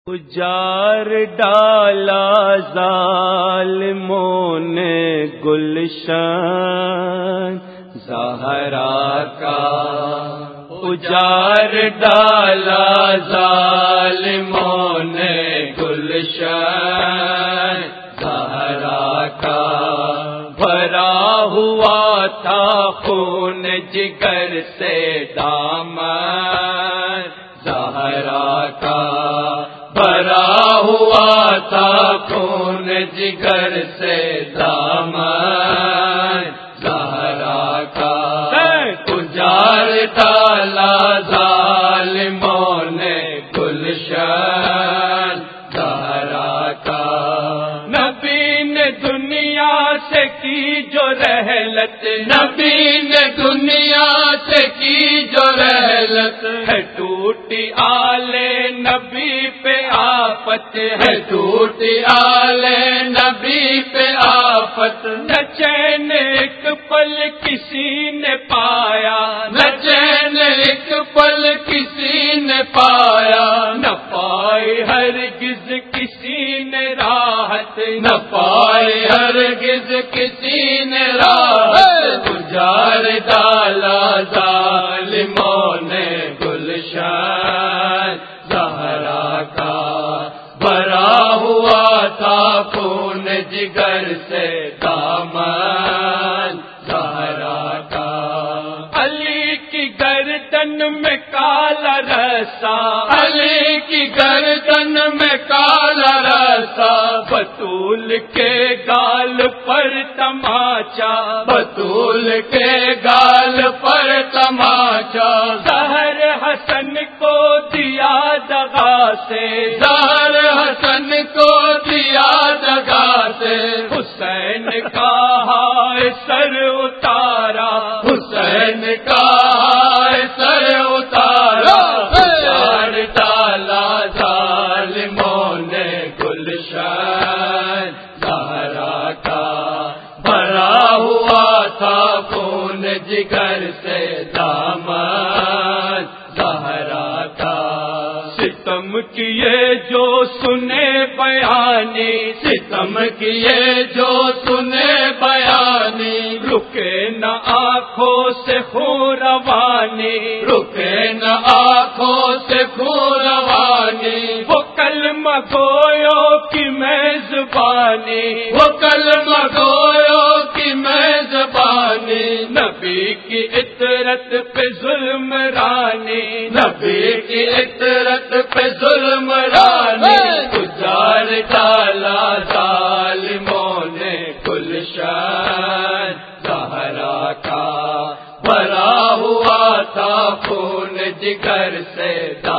اجار ڈالا ظالموں نے گلشن زہرا کا، اجار ڈالا ظالموں نے گلشن زہرا کا، بھرا ہوا تھا خون جگر سے دامن زہرا کا، بھرا ہوا تھا خون جگر سے دامن زہرا کا، اجار ڈالا ظالموں نے گلشن زہرا کا، نبی نے دنیا سے کی جو رحلت، نبی نے دنیا سے کی جو رحلت ہے، ٹوٹی آلے نبی پہ آفت ہے، ٹوٹی آلے نبی پہ آفت، نہ چین ایک پل کسی نے پایا، نہ چین ایک پل کسی نے پایا، نہ پائے ہرگز کسی نے راحت، نہ پائے ہرگز کسی نے راحت، اجار ڈالا ظالموں نے گلشن زہرا کا، بھرا ہوا تھا خون جگر سے دامن زہرا کا، علی کی گردن میں کالا رسا، علی کی گردن میں کالا رسا، بطول کے گال پر تماچا، بطول کے گال پر تماچا، زہر حسن کو دیا دغا سے، زہر حسن کو دیا دغا سے، حسین کا ہائے سر اتارا، حسین کا ہائے سر اتارا، اجار ڈالا ظالموں نے گلشن زہرا کا، بھرا ہوا تھا خون جگر سے دامن زہرا کا، ستم کیے جو سنے بیانی، ستم کیے جو سنے بیانی، رکے نہ آنکھوں سے خون روانی، رکے نہ آنکھوں سے خون روانی، وہ کلمہ گویوں کی میزبانی، وہ کلمہ گویوں کی میزبانی، نبی کی عطرت پہ ظلم رانی، نبی کی عطرت پہ ظلم رانی، اجار ڈالا ظالموں نے گلشن زہرا کا، بھرا ہوا تھا خون جگر سے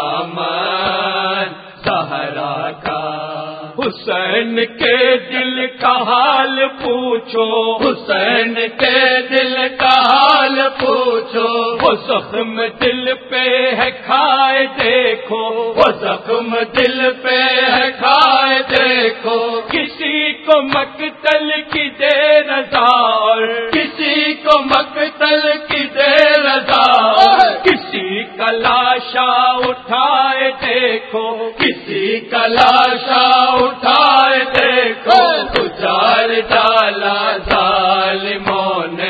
دامن زہرا کا، حسین کے دل کا حال پوچھو، حسین کے دل کا حال پوچھو، وہ زخم دل پہ ہے کھائے دیکھو، وہ زخم دل پہ ہے کھائے دیکھو، کسی کو مقتل کی دے رضا اور کسی کو مقتل کی دے رضا، کسی کا لاشا اٹھائے دیکھو، کسی کا لاشا اٹھائے دیکھو، اجار ڈالا ظالموں نے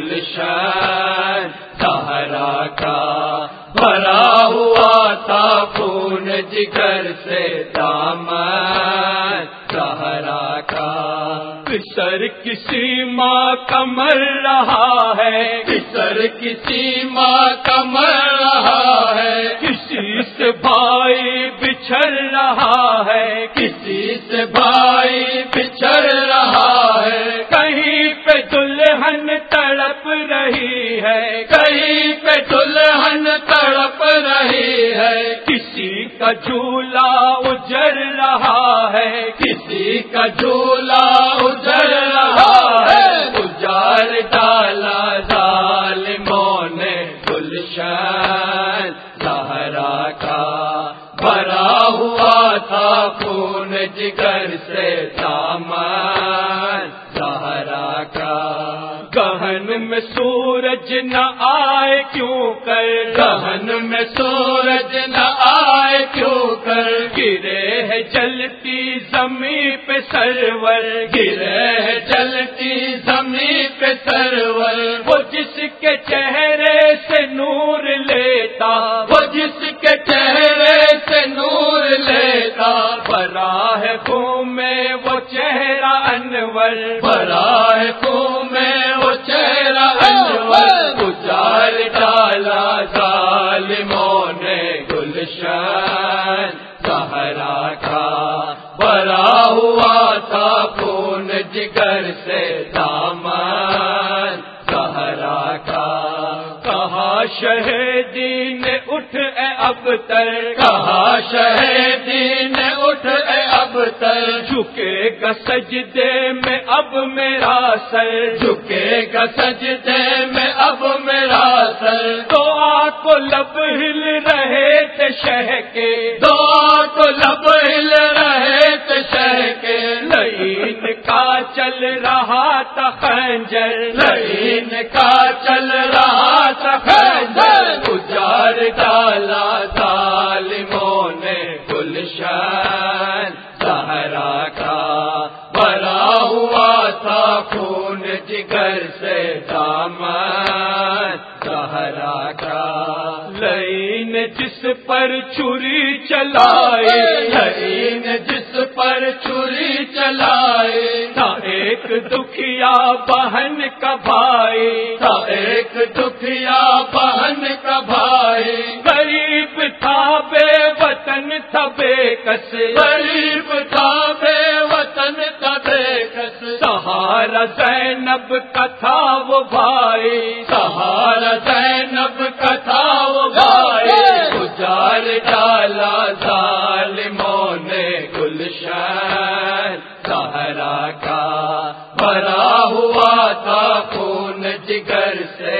گلشن زہرا کا، بھرا ہوا تھا خون جگر سے دامن زہرا کا، کسر کسی ماں کا مر رہا ہے، کسر کسی ماں کا مر رہا ہے، کسی سے بھائی بچھڑ رہا ہے، کسی سے بھائی بچھڑ رہا ہے، کہیں پہ دلہن تڑپ رہی ہے، کہیں پہ دلہن تڑپ رہی ہے، کسی کا جھولا اجڑ رہا ہے، کسی کا جھولا اجڑ رہا ہے، اجار ڈالا ظالموں نے گلشن زہرا کا، بھرا ہوا تھا خون جگر سے دامن زہرا کا، گہن میں سورج نہ آئے کیوں کر، گہن میں سورج نہ آئے کیوں کر گرے ہے جلتی زمین پہ سرور گرے ہے جلتی زمین پہ سرور وہ جس کے چہرے سے نور لیتا وہ جس کے چہرے سے نور لیتا بھرا ہے خون میں وہ چہرہ انور بھرا ہے خون میں وہ چہرہ انور اجال ڈالا ظالموں نے گلشن زہرا کا بھرا ہوا تھا خون جگر سے دامن زہرا کا کہا شہیدین اٹھ اے ابتر کہا شہیدین اٹھ اے ابتر جھکے گا سجدے میں اب میرا سر جھکے گا سجدے میں اب میرا سر دعا کو لب ہل رہے تھے شہ کے دعا کو لب ہل رہے تھے شہ کے لعین کا چل رہا تھا خنجر لعین کا چل رہا تھا خنجر اجار ڈالا ظالموں نے گلشن زہرا کا بھرا ہوا تھا خون جگر سے دامن زہرا کا لعین جس پر چھری چلائے لعین جس پر چھری چلائے تھا ایک دکھیا بہن کا بھائی تھا ایک دکھیا بہن کا بھائی غریب تھا بے وطن تھا بے کس غریب تھا بے وطن تھا بے کس سہارا زینب کا تھا وہ بھائی سہارا زینب کا تھا وہ بھائی اجال ڈالا ظالموں نے گلشن زہرا کا بھرا ہوا تھا خون جگر سے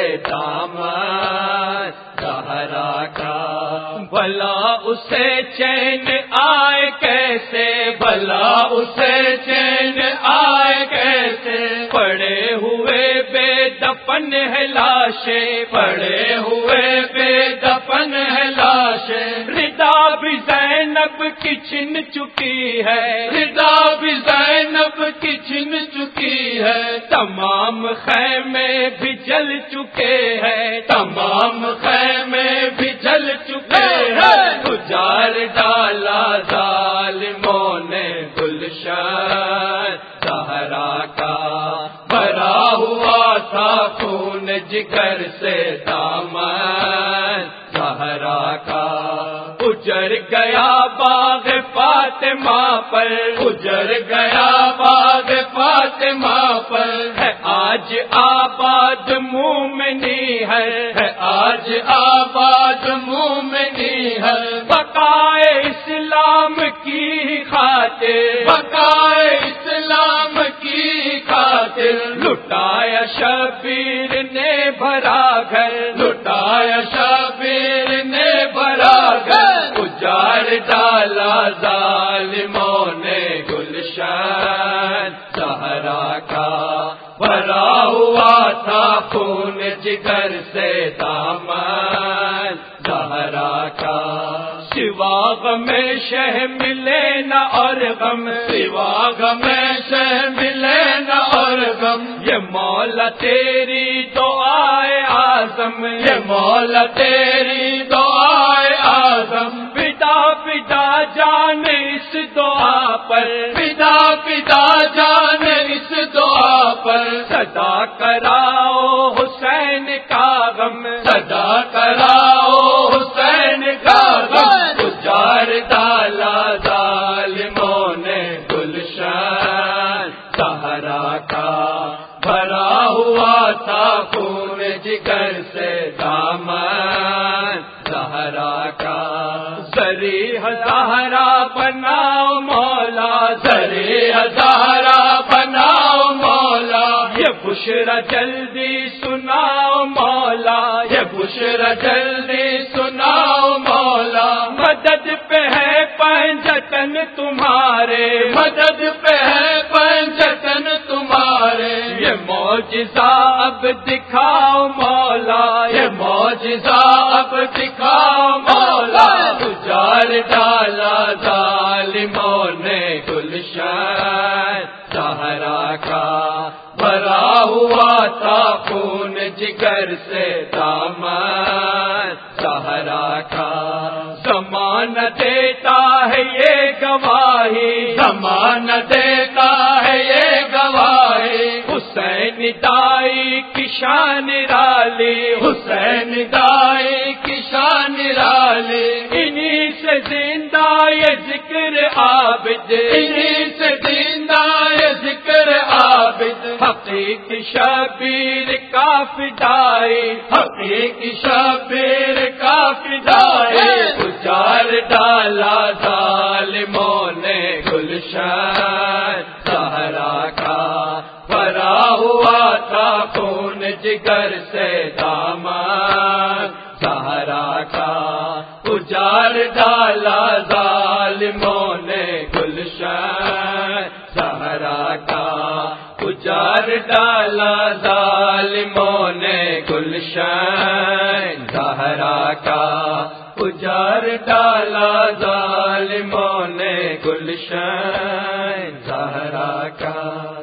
دامن زہرا کا بھلا اسے چین آئے کیسے بھلا اسے چین آئے کیسے پڑے ہوئے بے دفن ہے لاشیں پڑے ہوئے بے دفن ہے لاشیں ردا بھی زینب کی چھن چکی ہے ردا بھی زینب کی چھن چکی ہے تمام خیمے بھی جل چکے ہیں تمام خیمے بھی جل چکے ہیں اجال ڈالا ظالموں نے گلشن زہرا کا بھرا ہوا تھا خون جگر سے دامن زہرا کا اجڑ گیا باغ فاطمہ پر اجڑ گیا باغ فاطمہ پر ہے آج آباد مومنی ہے آج آباد مومنی ہے بقائے اسلام کی خاطر بقائے اسلام کی خاطر لٹایا شبیر نے بھرا گھر لٹایا شبیر نے بھرا گھر اجار ڈالا ظالموں نے گلشن زہرا کا بھرا ہوا تھا خون جگر سے دامن زہرا کا سوا غم شہ ملے نہ اور غم سوا غم شہ ملے نہ اور غم یہ مولا تیری دعائے اعظم یہ مولا تیری دعائے اعظم پتا پتا جان اس دعا پر پتا پتا جان اس دعا پر صدا کراؤ حسین کا غم صدا کراؤ حسین کا غم اجار ڈالا ظالموں نے گلشن زہرا کا بھرا ہوا تھا خون جگر سے دامن زہرا کا زریح زہرا بناؤ مولا زریح زہرا بناؤ مولا یہ بشرا جلدی سناؤ مولا یہ بشرا جلدی سناؤ مولا مدد پہ ہے پنجتن تمہارے مدد پہ ہے پنجتن تمہارے یہ معجزہ اب دکھاؤ مولا یہ معجزہ اب دکھاؤ مولا اجار ڈال ظالموں نے گلشن زہرا کا بھرا ہوا تھا خون جگر سے دامن زہرا کا زمانہ دیتا ہے یہ گواہی زمانہ دیتا ہے یہ گواہی حسین دائی کی شان رالی حسین دائی کی شان رالی انہی سے زندہ یہ ذکر عابد انہی سے زندہ یہ ذکر عابد حقیقی شبیر کا فدائی حقیقی شبیر کا فدائی اجار ڈالا ظالموں نے گلشن زہرا کا بھرا ہوا تھا خون جگر سے دامن زہرا کا اجار ڈالا ظالموں نے گلشن زہرا کا اجار ڈالا ظالموں نے گلشن زہرا کا اجار ڈالا ظالموں نے گلشن زہرا کا